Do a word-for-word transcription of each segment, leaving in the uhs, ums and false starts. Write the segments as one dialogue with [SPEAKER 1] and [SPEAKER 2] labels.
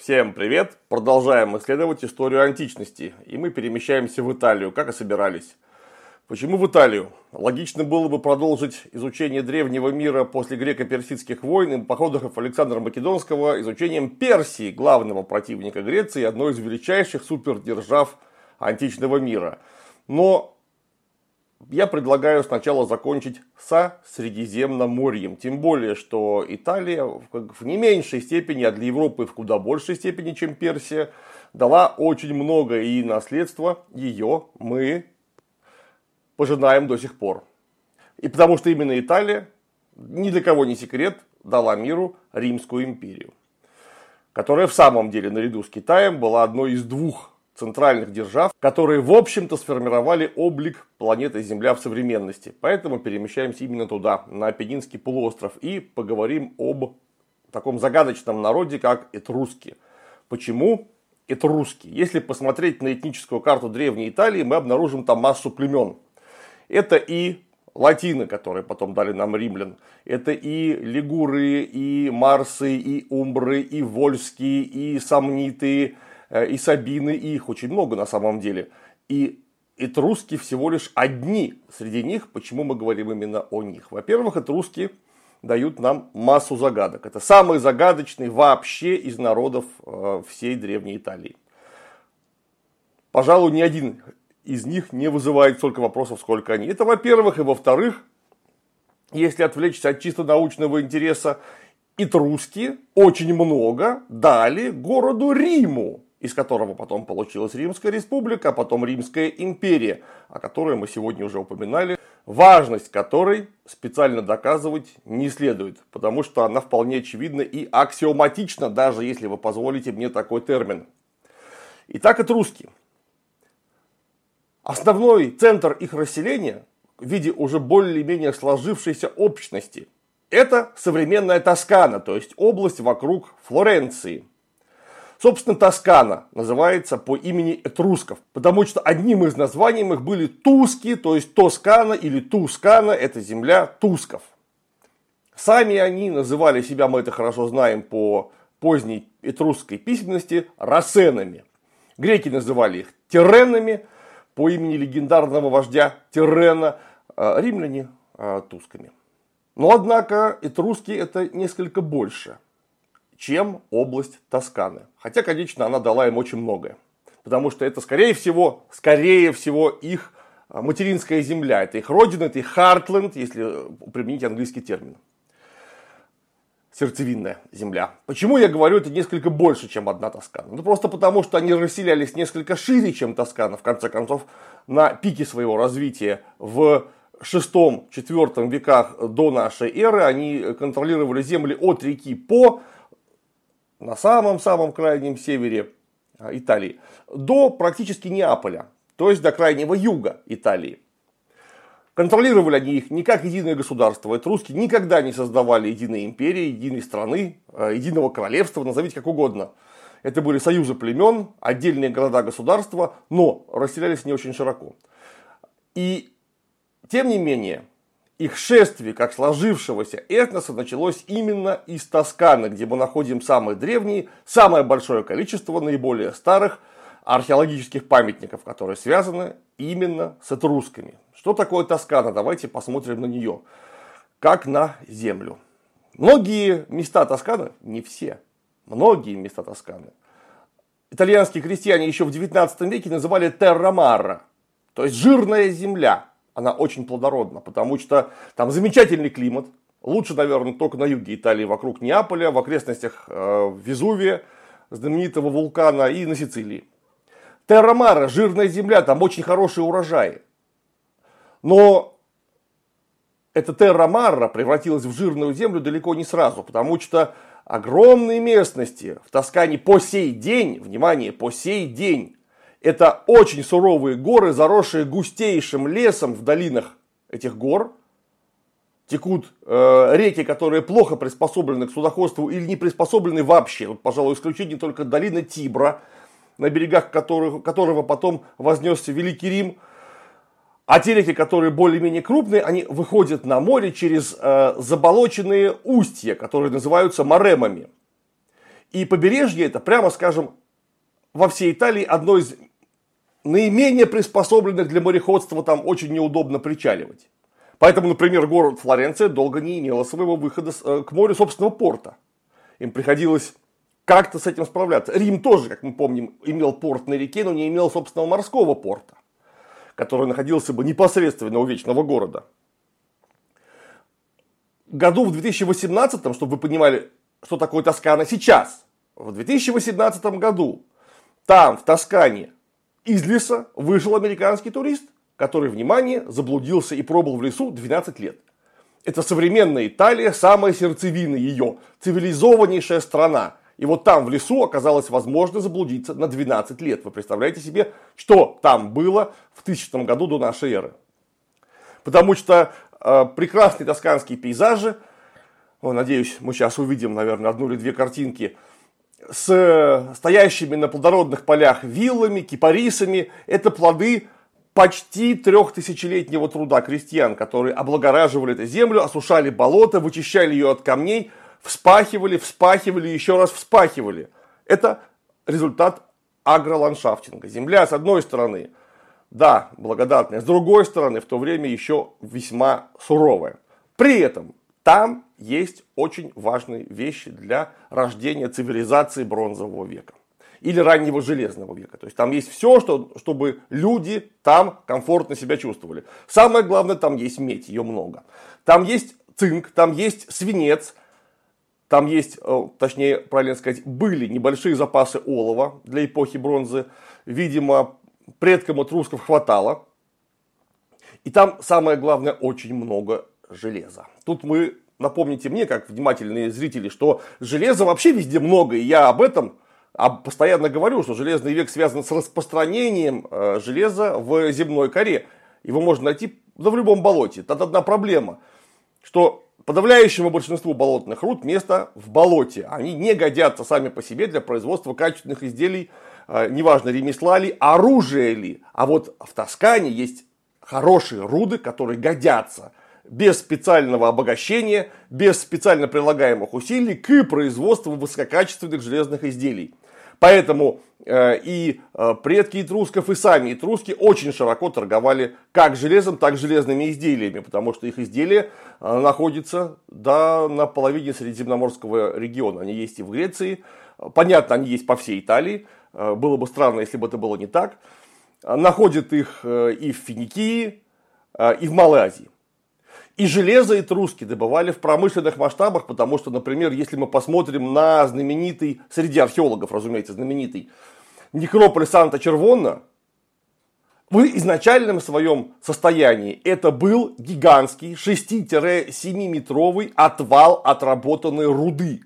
[SPEAKER 1] Всем привет! Продолжаем исследовать историю античности. И мы перемещаемся в Италию, как и собирались. Почему в Италию? Логично было бы продолжить изучение древнего мира после греко-персидских войн и походов Александра Македонского изучением Персии, главного противника Греции, одной из величайших супердержав античного мира. Но я предлагаю сначала закончить со Средиземноморьем. Тем более, что Италия в не меньшей степени, а для Европы в куда большей степени, чем Персия, дала очень много, и наследство ее мы пожинаем до сих пор. И потому что именно Италия, ни для кого не секрет, дала миру Римскую империю, которая в самом деле наряду с Китаем была одной из двух центральных держав, которые, в общем-то, сформировали облик планеты Земля в современности. Поэтому перемещаемся именно туда, на Апеннинский полуостров, и поговорим об таком загадочном народе, как этруски. Почему этруски? Если посмотреть на этническую карту Древней Италии, мы обнаружим там массу племен. Это и латины, которые потом дали нам римлян. Это и лигуры, и марсы, и умбры, и вольские, и сомниты, и сабины, и их очень много на самом деле. И этруски всего лишь одни среди них. Почему мы говорим именно о них? Во-первых, этруски дают нам массу загадок. Это самый загадочный вообще из народов всей Древней Италии. Пожалуй, ни один из них не вызывает столько вопросов, сколько они. Это во-первых. И во-вторых, если отвлечься от чисто научного интереса, этруски очень много дали городу Риму, из которого потом получилась Римская республика, а потом Римская империя, о которой мы сегодня уже упоминали, важность которой специально доказывать не следует, потому что она вполне очевидна и аксиоматична, даже если вы позволите мне такой термин. Итак, этруски. Основной центр их расселения в виде уже более-менее сложившейся общности — это современная Тоскана, то есть область вокруг Флоренции. Собственно, Тоскана называется по имени этрусков, потому что одним из названий их были туски, то есть Тоскана или Тускана, это земля тусков. Сами они называли себя, мы это хорошо знаем по поздней этрусской письменности, рассенами. Греки называли их тиренами по имени легендарного вождя Тирена, римляне тусками. Но, однако, этруски это несколько больше, чем область Тосканы. Хотя, конечно, она дала им очень многое. Потому что это, скорее всего, скорее всего, их материнская земля. Это их родина, это их heartland, если применить английский термин. Сердцевинная земля. Почему я говорю это несколько больше, чем одна Тоскана? Ну, просто потому, что они расселялись несколько шире, чем Тоскана. В конце концов, на пике своего развития в шестом-четвёртом веках до нашей эры они контролировали земли от реки По, на самом-самом крайнем севере Италии, до практически Неаполя, то есть до крайнего юга Италии. Контролировали они их не как единое государство. Этруски никогда не создавали единой империи, единой страны, единого королевства, назовите как угодно. Это были союзы племен, отдельные города-государства, но расселялись не очень широко. И тем не менее, их шествие, как сложившегося этноса, началось именно из Тосканы, где мы находим самые древние, самое большое количество наиболее старых археологических памятников, которые связаны именно с этрусками. Что такое Тоскана? Давайте посмотрим на нее, как на землю. Многие места Тосканы, не все, многие места Тосканы, итальянские крестьяне еще в девятнадцатом веке называли терра марра, то есть жирная земля. Она очень плодородна, потому что там замечательный климат. Лучше, наверное, только на юге Италии, вокруг Неаполя, в окрестностях э, Везувия, знаменитого вулкана, и на Сицилии. Терра-Марра, жирная земля, там очень хорошие урожаи. Но эта Терра-Марра превратилась в жирную землю далеко не сразу, потому что огромные местности в Тоскане по сей день, внимание, по сей день, это очень суровые горы, заросшие густейшим лесом в долинах этих гор. Текут э, реки, которые плохо приспособлены к судоходству или не приспособлены вообще. Вот, пожалуй, исключение только долина Тибра, на берегах которых, которого потом вознесся Великий Рим. А те реки, которые более-менее крупные, они выходят на море через э, заболоченные устья, которые называются моремами. И побережье это, прямо скажем, во всей Италии одно из наименее приспособленных для мореходства, там очень неудобно причаливать. Поэтому, например, город Флоренция долго не имела своего выхода к морю собственного порта. Им приходилось как-то с этим справляться. Рим тоже, как мы помним, имел порт на реке, но не имел собственного морского порта, который находился бы непосредственно у вечного города. Году в две тысячи восемнадцатом, чтобы вы понимали, что такое Тоскана сейчас, в две тысячи восемнадцатом году там, в Тоскане, из леса вышел американский турист, который, внимание, заблудился и пробыл в лесу двенадцать лет. Это современная Италия, самая сердцевина ее, цивилизованнейшая страна. И вот там в лесу оказалось возможно заблудиться на двенадцать лет. Вы представляете себе, что там было в тысячном году до нашей эры. Потому что э, прекрасные тосканские пейзажи, о, надеюсь, мы сейчас увидим, наверное, одну или две картинки, с стоящими на плодородных полях виллами, кипарисами, это плоды почти трехтысячелетнего труда крестьян, которые облагораживали эту землю, осушали болото, вычищали ее от камней, вспахивали, вспахивали, еще раз вспахивали. Это результат агроландшафтинга. Земля, с одной стороны, да, благодатная, с другой стороны, в то время еще весьма суровая. При этом там есть очень важные вещи для рождения цивилизации бронзового века. Или раннего железного века. То есть там есть все, что, чтобы люди там комфортно себя чувствовали. Самое главное, там есть медь, ее много. Там есть цинк, там есть свинец. Там есть, точнее, правильно сказать, были небольшие запасы олова для эпохи бронзы. Видимо, предкам этрусков хватало. И там, самое главное, очень много железа. Тут мы, напомните мне, как внимательные зрители, что железа вообще везде много. И я об этом постоянно говорю, что железный век связан с распространением железа в земной коре. Его можно найти да, в любом болоте. Тут одна проблема, что подавляющему большинству болотных руд место в болоте. Они не годятся сами по себе для производства качественных изделий, неважно, ремесла ли, оружия ли. А вот в Тоскане есть хорошие руды, которые годятся без специального обогащения, без специально прилагаемых усилий к производству высококачественных железных изделий. Поэтому э, и э, предки этрусков, и сами этруски очень широко торговали как железом, так и железными изделиями, потому что их изделия э, находятся да, на половине Средиземноморского региона. Они есть и в Греции, понятно, они есть по всей Италии, э, было бы странно, если бы это было не так. Находят их э, и в Финикии, э, и в Малой Азии. И железо этруски добывали в промышленных масштабах, потому что, например, если мы посмотрим на знаменитый, среди археологов, разумеется, знаменитый некрополь Санта-Червонна, в изначальном своем состоянии это был гигантский шести-семиметровый отвал отработанной руды.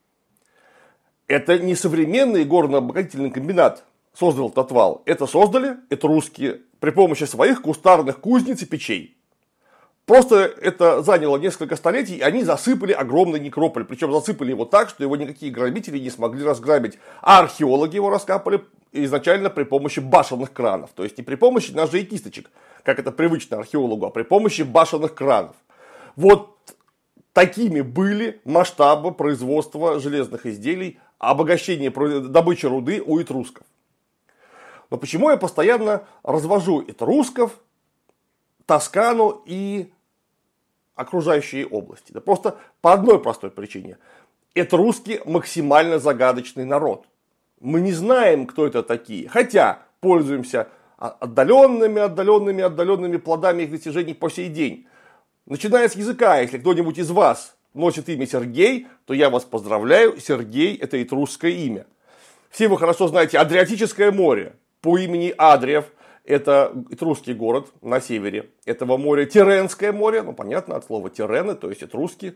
[SPEAKER 1] Это не современный горно-обогатительный комбинат создал этот отвал. Это создали этруски при помощи своих кустарных кузнец и печей. Просто это заняло несколько столетий, и они засыпали огромный некрополь. Причем засыпали его так, что его никакие грабители не смогли разграбить. А археологи его раскапали изначально при помощи башенных кранов. То есть не при помощи ножей и кисточек, как это привычно археологу, а при помощи башенных кранов. Вот такими были масштабы производства железных изделий, обогащения добычи руды у этрусков. Но почему я постоянно развожу этрусков, Тоскану и окружающие области? Да просто по одной простой причине. Этруски максимально загадочный народ. Мы не знаем, кто это такие. Хотя пользуемся отдаленными, отдаленными, отдаленными плодами их достижений по сей день. Начиная с языка, если кто-нибудь из вас носит имя Сергей, то я вас поздравляю. Сергей – это этрусское имя. Все вы хорошо знаете Адриатическое море по имени Адриев. Это этрусский город на севере этого моря. Тиренское море, ну понятно, от слова тирены, то есть этруски.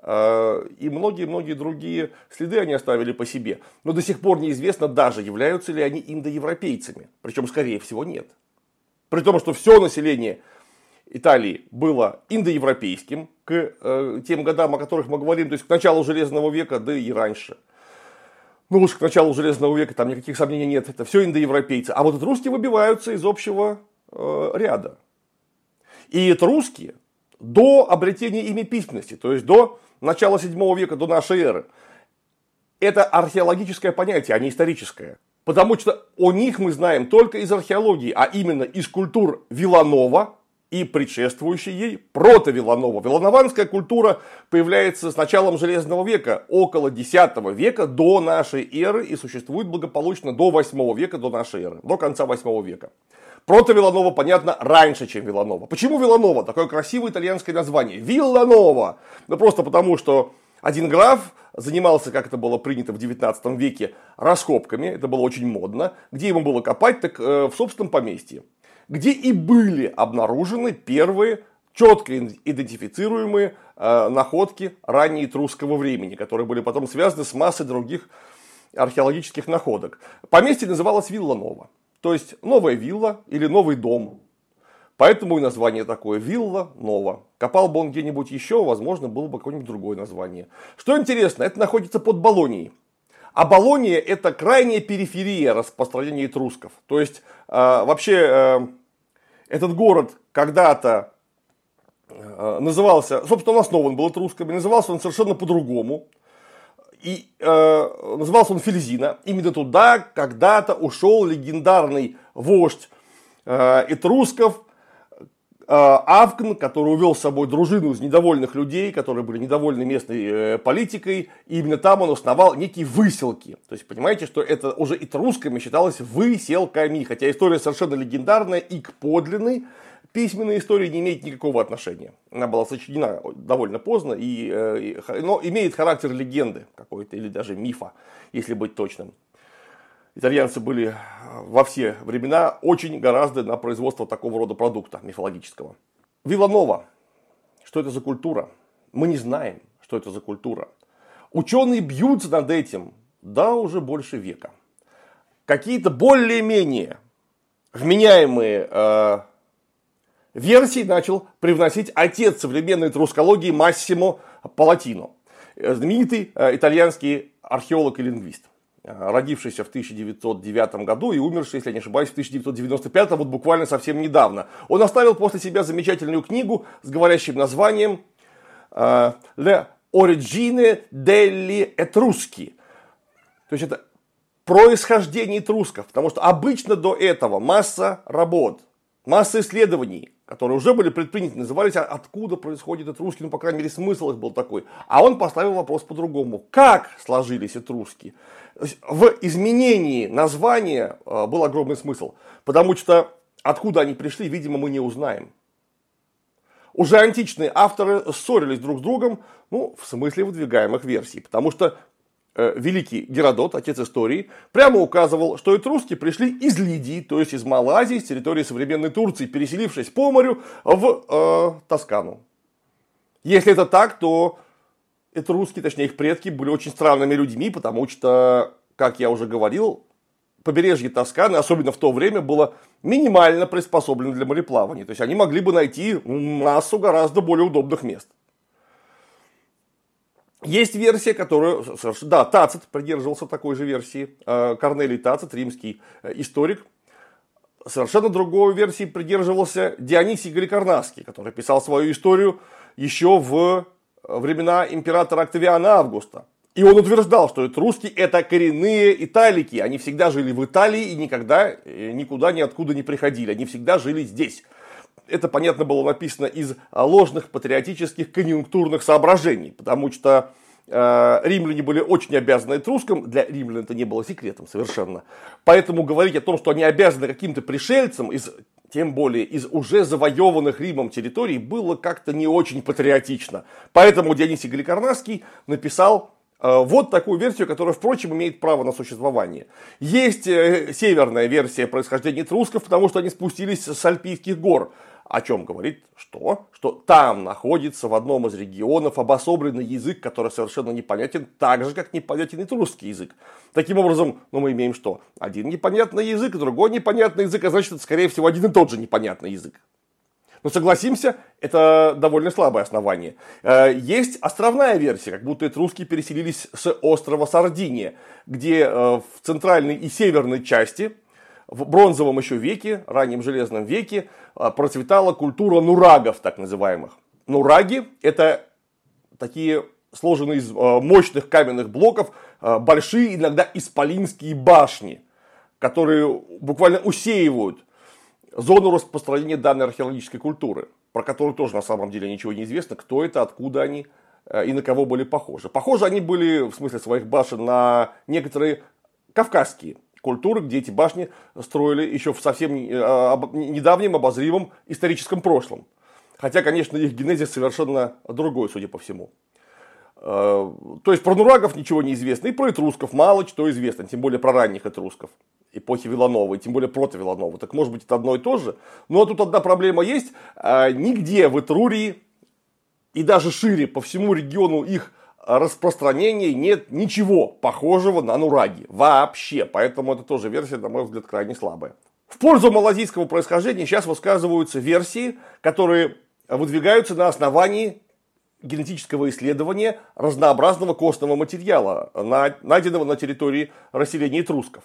[SPEAKER 1] И многие-многие другие следы они оставили по себе. Но до сих пор неизвестно даже, являются ли они индоевропейцами. Причем, скорее всего, нет. При том, что все население Италии было индоевропейским к тем годам, о которых мы говорим, то есть к началу Железного века, да и раньше. Ну уж к началу Железного века там никаких сомнений нет, это все индоевропейцы. А вот этруски выбиваются из общего э, ряда. И этруски до обретения ими письменности, то есть до начала седьмого века, до нашей эры, это археологическое понятие, а не историческое. Потому что о них мы знаем только из археологии, а именно из культур Виланова и предшествующей ей прото-Виланова. Виланованская культура появляется с началом Железного века, около десятого века до нашей эры, и существует благополучно до восьмого века до нашей эры, до конца восьмого века. Прото-Виланова, понятно, раньше, чем Виланова. Почему Виланова? Такое красивое итальянское название. Виланова! Ну просто потому, что один граф занимался, как это было принято в девятнадцатом веке, раскопками. Это было очень модно. Где ему было копать? Так э, в собственном поместье. Где и были обнаружены первые четко идентифицируемые э, находки раннеэтрусского времени, которые были потом связаны с массой других археологических находок. Поместье называлось Вилла-Нова. То есть новая вилла или новый дом. Поэтому и название такое — Вилла Нова. Копал бы он где-нибудь еще, возможно, было бы какое-нибудь другое название. Что интересно, это находится под Болонией. А Болония — это крайняя периферия распространения этрусков. То есть, э, вообще, э, этот город когда-то э, назывался, собственно, он основан был этрусками, назывался он совершенно по-другому. И э, назывался он Фельзина. Именно туда когда-то ушел легендарный вождь э, этрусков, Авкн, который увел с собой дружину из недовольных людей, которые были недовольны местной политикой. И именно там он основал некие выселки. То есть, понимаете, что это уже этрусками считалось выселками. Хотя история совершенно легендарная и к подлинной письменной истории не имеет никакого отношения. Она была сочинена довольно поздно, и, но имеет характер легенды какой-то, или даже мифа, если быть точным. Итальянцы были во все времена очень гораздо на производство такого рода продукта мифологического. Виланова. Что это за культура? Мы не знаем, что это за культура. Ученые бьются над этим, да, уже больше века. Какие-то более-менее вменяемые э, версии начал привносить отец современной этрускологии Массимо Палатино, знаменитый э, итальянский археолог и лингвист, родившийся в тысяча девятьсот девятом году и умерший, если я не ошибаюсь, в тысяча девятьсот девяносто пятом, вот буквально совсем недавно. Он оставил после себя замечательную книгу с говорящим названием «Le origine degli Etruschi». То есть это происхождение этрусков, потому что обычно до этого масса работ, масса исследований, которые уже были предприняты, назывались «Откуда происходят этруски?», ну, по крайней мере, смысл их был такой. А он поставил вопрос по-другому. Как сложились этруски? В изменении названия был огромный смысл, потому что откуда они пришли, видимо, мы не узнаем. Уже античные авторы ссорились друг с другом, ну, в смысле выдвигаемых версий, потому что э, великий Геродот, отец истории, прямо указывал, что этруски пришли из Лидии, то есть из Малайзии, с территории современной Турции, переселившись по морю в э, Тоскану. Если это так, то этруски, точнее их предки, были очень странными людьми, потому что, как я уже говорил, побережье Тосканы, особенно в то время, было минимально приспособлено для мореплавания. То есть они могли бы найти массу гораздо более удобных мест. Есть версия, которую... Да, Тацит придерживался такой же версии. Корнелий Тацит, римский историк. Совершенно другой версии придерживался Дионисий Галикарнасский, который писал свою историю еще в времена императора Октавиана Августа. И он утверждал, что этруски — это коренные италики. Они всегда жили в Италии и никогда никуда ниоткуда не приходили. Они всегда жили здесь. Это, понятно, было написано из ложных патриотических конъюнктурных соображений. Потому что э, римляне были очень обязаны этрускам. Для римлян это не было секретом совершенно. Поэтому говорить о том, что они обязаны каким-то пришельцам, из, тем более из уже завоеванных Римом территорий, было как-то не очень патриотично. Поэтому Дионисий Галикарнасский написал вот такую версию, которая, впрочем, имеет право на существование. Есть северная версия происхождения этрусков, потому что они спустились с Альпийских гор. О чем говорит что? Что там находится в одном из регионов обособленный язык, который совершенно непонятен, так же, как непонятен этрусский язык. Таким образом, ну, мы имеем что? Один непонятный язык, другой непонятный язык, а значит, это, скорее всего, один и тот же непонятный язык. Но согласимся, это довольно слабое основание. Есть островная версия, как будто этруски переселились с острова Сардиния, где в центральной и северной части, в бронзовом еще веке, раннем железном веке, процветала культура нурагов, так называемых. Нураги — это такие сложенные из мощных каменных блоков, большие, иногда исполинские башни, которые буквально усеивают зону распространения данной археологической культуры, про которую тоже на самом деле ничего не известно, кто это, откуда они и на кого были похожи. Похожи они были, в смысле своих башен, на некоторые кавказские культуры, где эти башни строили еще в совсем недавнем обозримом историческом прошлом. Хотя, конечно, их генезис совершенно другой, судя по всему. То есть про нурагов ничего не известно, и про этрусков мало что известно, тем более про ранних этрусков эпохи Виланова, и тем более прото Виланова. Так может быть это одно и то же. Но тут одна проблема есть. Нигде в Этрурии и даже шире по всему региону их распространения нет ничего похожего на нураги. Вообще. Поэтому это тоже версия, на мой взгляд, крайне слабая. В пользу малазийского происхождения сейчас высказываются версии, которые выдвигаются на основании генетического исследования разнообразного костного материала, найденного на территории расселения этрусков.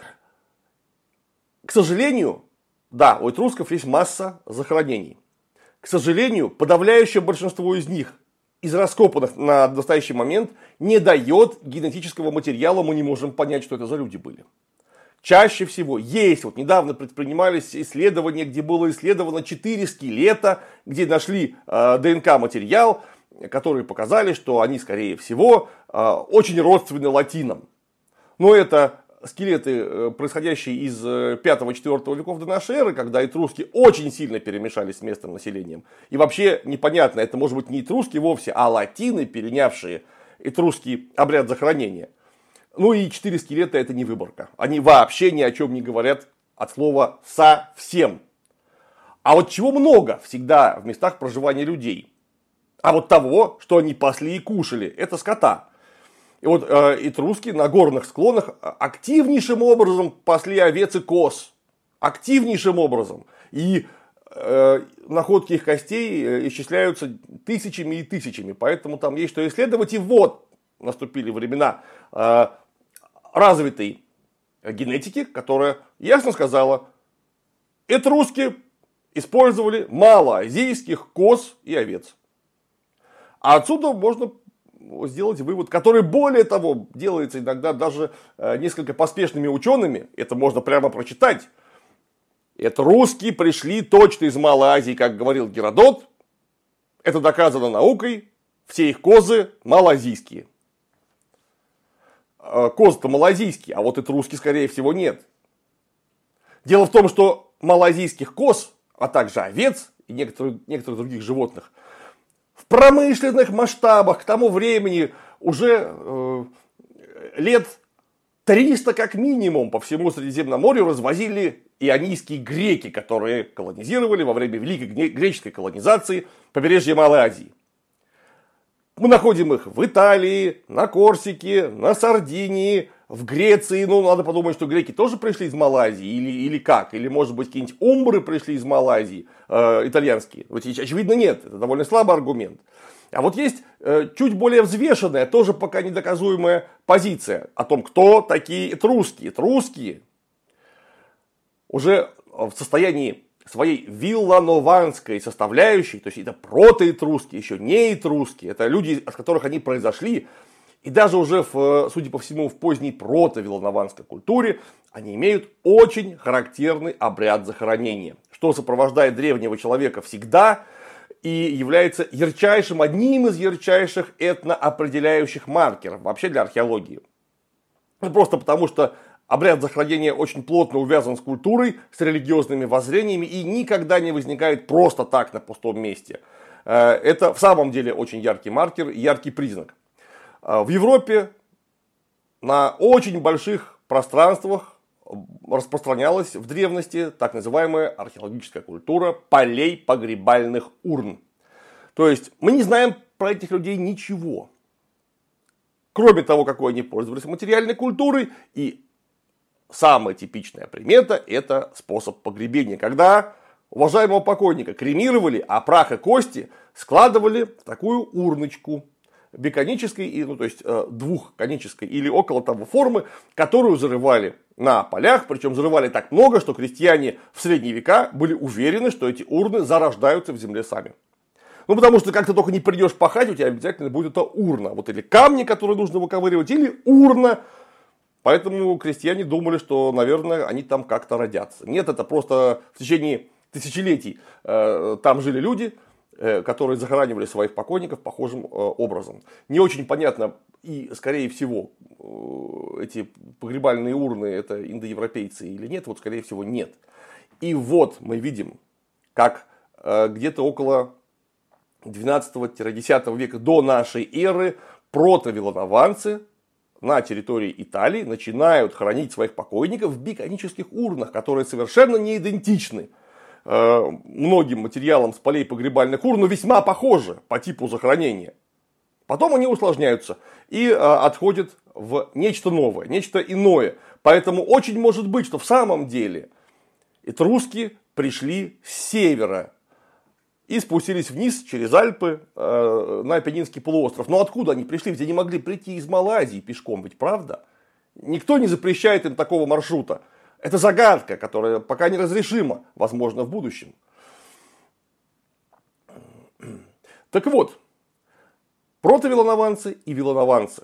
[SPEAKER 1] К сожалению, да, у этрусков есть масса захоронений. К сожалению, подавляющее большинство из них, из раскопанных на настоящий момент, не дает генетического материала, мы не можем понять, что это за люди были. Чаще всего есть, вот недавно предпринимались исследования, где было исследовано четыре скелета, где нашли э, ДНК-материал, которые показали, что они, скорее всего, э, очень родственны латинам. Но это скелеты, происходящие из пятого-четвёртого веков до нашей эры, когда этруски очень сильно перемешались с местным населением. И вообще непонятно, это может быть не этруски вовсе, а латины, перенявшие этрусский обряд захоронения. Ну и четыре скелета — это не выборка. Они вообще ни о чем не говорят от слова «совсем». А вот чего много всегда в местах проживания людей? А вот того, что они пасли и кушали, это скота. И вот э, этруски на горных склонах активнейшим образом пасли овец и коз. Активнейшим образом. И э, находки их костей исчисляются тысячами и тысячами. Поэтому там есть что исследовать. И вот наступили времена э, развитой генетики, которая ясно сказала: этруски использовали малоазийских коз и овец. А отсюда можно сделать вывод, который, более того, делается иногда даже несколько поспешными учеными. Это можно прямо прочитать. Этруски пришли точно из Малой Азии, как говорил Геродот. Это доказано наукой. Все их козы малоазийские. Козы-то малоазийские, а вот этруски, скорее всего, нет. Дело в том, что малоазийских коз, а также овец и некоторых, некоторых других животных в промышленных масштабах к тому времени уже э, лет триста как минимум по всему Средиземноморью развозили ионийские греки, которые колонизировали во время Великой греческой колонизации побережья Малой Азии. Мы находим их в Италии, на Корсике, на Сардинии, в Греции. Ну, надо подумать, что греки тоже пришли из Малайзии. Или, или как? Или, может быть, какие-нибудь умбры пришли из Малайзии, э, итальянские. Вот, очевидно, нет. Это довольно слабый аргумент. А вот есть э, чуть более взвешенная, тоже пока недоказуемая позиция о том, кто такие этруски. Этруски уже в состоянии своей вилланованской составляющей, то есть это протоэтруски, еще не этруски, это люди, от которых они произошли, и даже уже, в, судя по всему, в поздней протовилланованской культуре они имеют очень характерный обряд захоронения, что сопровождает древнего человека всегда и является ярчайшим, одним из ярчайших этноопределяющих маркеров вообще для археологии. Просто потому, что обряд захоронения очень плотно увязан с культурой, с религиозными воззрениями и никогда не возникает просто так на пустом месте. Это в самом деле очень яркий маркер, яркий признак. В Европе на очень больших пространствах распространялась в древности так называемая археологическая культура полей погребальных урн. То есть мы не знаем про этих людей ничего, кроме того, какой они пользовались материальной культурой. И самая типичная примета – это способ погребения, когда уважаемого покойника кремировали, а прах и кости складывали в такую урночку биконической, ну, то есть двухконической или около того формы, которую зарывали на полях, причем зарывали так много, что крестьяне в средние века были уверены, что эти урны зарождаются в земле сами. Ну, потому что как ты только не придешь пахать, у тебя обязательно будет эта урна. Вот или камни, которые нужно выковыривать, или урна. Поэтому крестьяне думали, что, наверное, они там как-то родятся. Нет, это просто в течение тысячелетий э, там жили люди, э, которые захоранивали своих покойников похожим э, образом. Не очень понятно, и, скорее всего, э, эти погребальные урны это индоевропейцы или нет. Вот, скорее всего, нет. И вот мы видим, как э, где-то около двенадцатого-десятого века до нашей эры протовиланованцы на территории Италии начинают хоронить своих покойников в биконических урнах, которые совершенно не идентичны э, многим материалам с полей погребальных урн, но весьма похожи по типу захоронения. Потом они усложняются и э, отходят в нечто новое, нечто иное. Поэтому очень может быть, что в самом деле этруски пришли с севера и спустились вниз через Альпы э, на Апеннинский полуостров. Но откуда они пришли? Ведь они могли прийти из Малайзии пешком, ведь правда? Никто не запрещает им такого маршрута. Это загадка, которая пока неразрешима, возможно, в будущем. Так вот, протовиланованцы и виланованцы.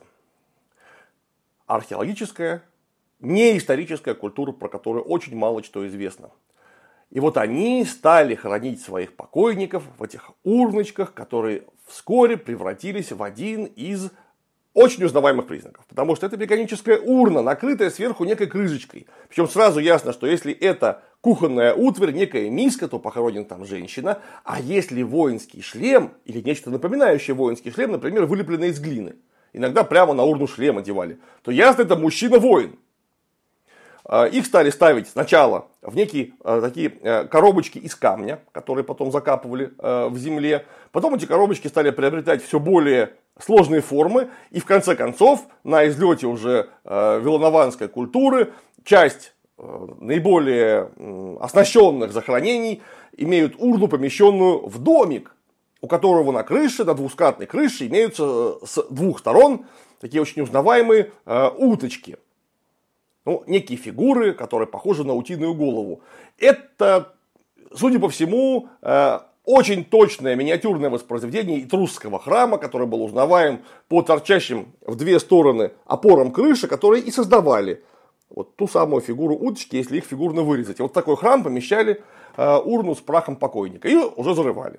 [SPEAKER 1] Археологическая, неисторическая культура, про которую очень мало что известно. И вот они стали хоронить своих покойников в этих урночках, которые вскоре превратились в один из очень узнаваемых признаков. Потому что это биконическая урна, накрытая сверху некой крышечкой. Причем сразу ясно, что если это кухонная утварь, некая миска, то похоронена там женщина. А если воинский шлем или нечто напоминающее воинский шлем, например, вылепленное из глины, иногда прямо на урну шлем одевали, то ясно, это мужчина-воин. Их стали ставить сначала в некие такие коробочки из камня, которые потом закапывали в земле. Потом эти коробочки стали приобретать все более сложные формы. И в конце концов, на излете уже виланованской культуры, часть наиболее оснащенных захоронений имеют урну, помещенную в домик, у которого на крыше, на двускатной крыше, имеются с двух сторон такие очень узнаваемые уточки. Ну, некие фигуры, которые похожи на утиную голову. Это, судя по всему, очень точное миниатюрное воспроизведение этрусского храма, который был узнаваем по торчащим в две стороны опорам крыши, которые и создавали вот ту самую фигуру уточки, если их фигурно вырезать. И вот в такой храм помещали урну с прахом покойника и уже зарывали.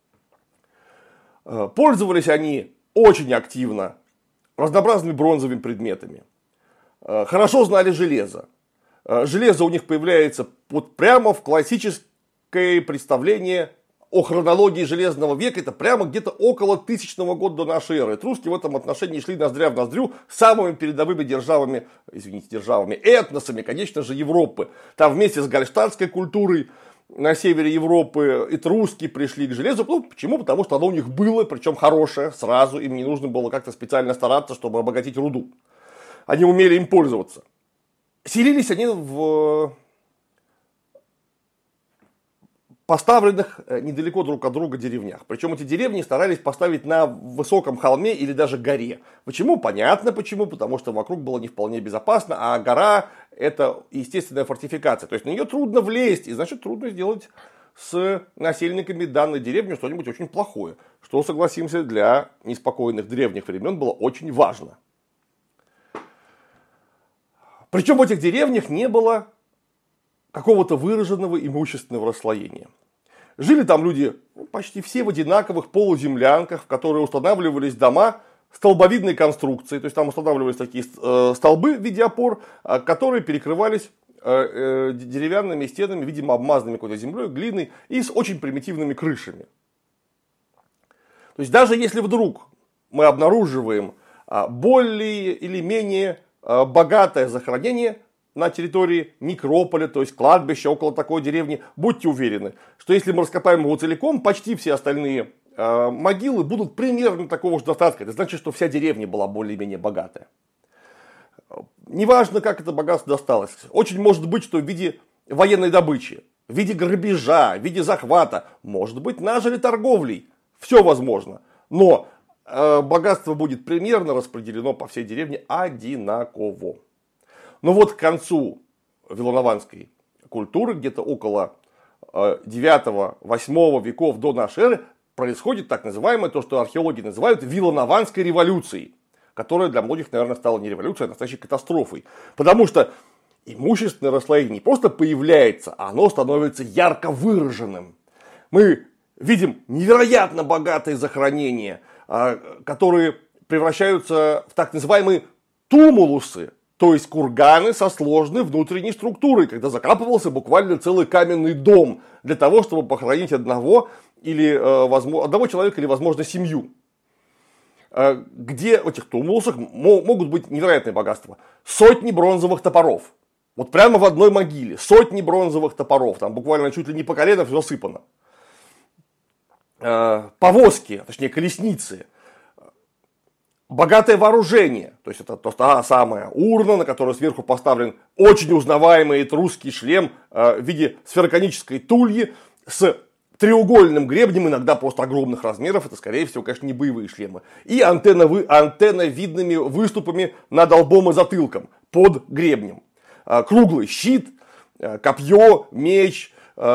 [SPEAKER 1] Пользовались они очень активно разнообразными бронзовыми предметами. Хорошо знали железо. Железо у них появляется вот прямо в классическое представление о хронологии Железного века. Это прямо где-то около тысячного года до нашей эры. Этруски в этом отношении шли ноздря в ноздрю с самыми передовыми державами, извините, державами, этносами, конечно же, Европы. Там вместе с гальштатской культурой на севере Европы этруски пришли к железу. Ну, почему? Потому что оно у них было, причем хорошее, сразу. Им не нужно было как-то специально стараться, чтобы обогатить руду. Они умели им пользоваться. Селились они в поставленных недалеко друг от друга деревнях. Причем эти деревни старались поставить на высоком холме или даже горе. Почему? Понятно почему. Потому что вокруг было не вполне безопасно, а гора это естественная фортификация. То есть на нее трудно влезть, и значит трудно сделать с насельниками данной деревни что-нибудь очень плохое. Что, согласимся, для неспокойных древних времен было очень важно. Причем в этих деревнях не было какого-то выраженного имущественного расслоения. Жили там люди почти все в одинаковых полуземлянках, в которые устанавливались дома столбовидной конструкции. То есть там устанавливались такие столбы в виде опор, которые перекрывались деревянными стенами, видимо, обмазанными какой-то землей, глиной и с очень примитивными крышами. То есть даже если вдруг мы обнаруживаем более или менее богатое захоронение на территории некрополя, то есть кладбища около такой деревни, будьте уверены, что если мы раскопаем его целиком, почти все остальные э, могилы будут примерно такого же достатка. Это значит, что вся деревня была более-менее богатая. Неважно, как это богатство досталось. Очень может быть, что в виде военной добычи, в виде грабежа, в виде захвата, может быть, нажили торговлей. Все возможно. Но богатство будет примерно распределено по всей деревне одинаково. Но вот к концу виланованской культуры, где-то около девятого-восьмого веков до нашей эры, происходит так называемое, то, что археологи называют Вилланованской революцией, которая для многих, наверное, стала не революцией, а настоящей катастрофой. Потому что имущественное расслоение не просто появляется, а оно становится ярко выраженным. Мы видим невероятно богатые захоронения, которые превращаются в так называемые тумулусы, то есть курганы со сложной внутренней структурой, когда закапывался буквально целый каменный дом для того, чтобы похоронить одного, или, одного человека или, возможно, семью. Где в этих тумулусах могут быть невероятные богатства. Сотни бронзовых топоров. Вот прямо в одной могиле. Сотни бронзовых топоров. Там буквально чуть ли не по колено все засыпано. Повозки, точнее колесницы. Богатое вооружение. То есть это та самая урна, на которой сверху поставлен очень узнаваемый этрусский шлем в виде сфероконической тульи с треугольным гребнем, иногда просто огромных размеров. Это, скорее всего, конечно, не боевые шлемы. И антенновы, антенновидными выступами над лбом и затылком под гребнем. Круглый щит, копье, меч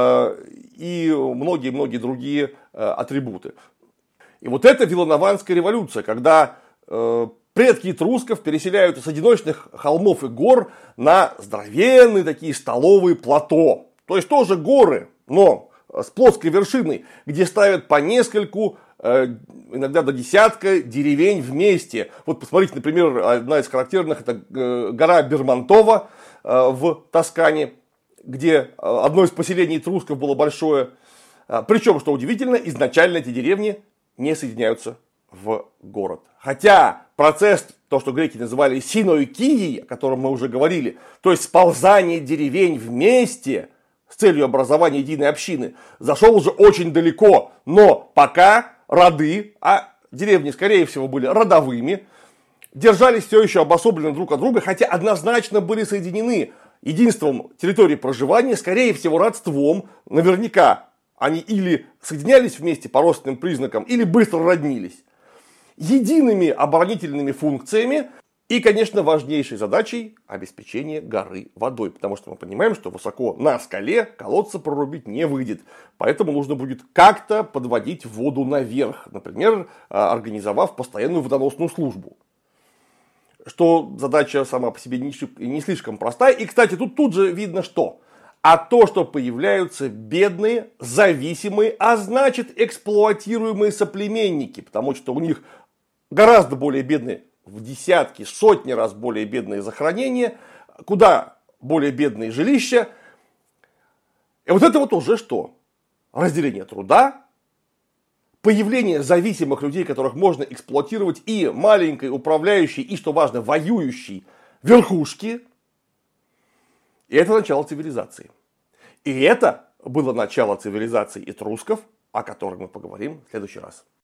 [SPEAKER 1] и многие-многие другие атрибуты. И вот это Вилланованская революция, когда предки этрусков переселяются с одиночных холмов и гор на здоровенные такие столовые плато. То есть тоже горы, но с плоской вершиной, где ставят по нескольку, иногда до десятка деревень вместе. Вот посмотрите, например, одна из характерных, это гора Бермонтова в Тоскане, где одно из поселений этрусков было большое. Причем, что удивительно, изначально эти деревни не соединяются в город. Хотя процесс, то, что греки называли синоикией, о котором мы уже говорили, то есть сползание деревень вместе с целью образования единой общины, зашел уже очень далеко. Но пока роды, а деревни, скорее всего, были родовыми, держались все еще обособленно друг от друга, хотя однозначно были соединены единством территории проживания, скорее всего, родством. Наверняка они или соединялись вместе по родственным признакам, или быстро роднились. Едиными оборонительными функциями и, конечно, важнейшей задачей обеспечение горы водой. Потому что мы понимаем, что высоко на скале колодца прорубить не выйдет. Поэтому нужно будет как-то подводить воду наверх. Например, организовав постоянную водоносную службу. Что задача сама по себе не слишком простая. И, кстати, тут, тут же видно что? А то, что появляются бедные, зависимые, а значит эксплуатируемые соплеменники. Потому что у них гораздо более бедные, в десятки, сотни раз более бедные захоронения, куда более бедные жилища. И вот это вот уже что? Разделение труда, появление зависимых людей, которых можно эксплуатировать, и маленькой управляющей, и, что важно, воюющей верхушки. И это начало цивилизации. И это было начало цивилизации этрусков, о которой мы поговорим в следующий раз.